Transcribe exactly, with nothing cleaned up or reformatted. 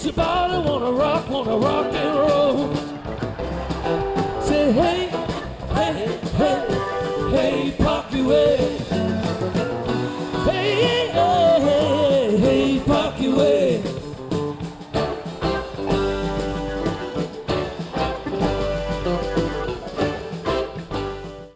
your body, wanna rock, wanna rock and roll. Say hey, hey, hey, hey.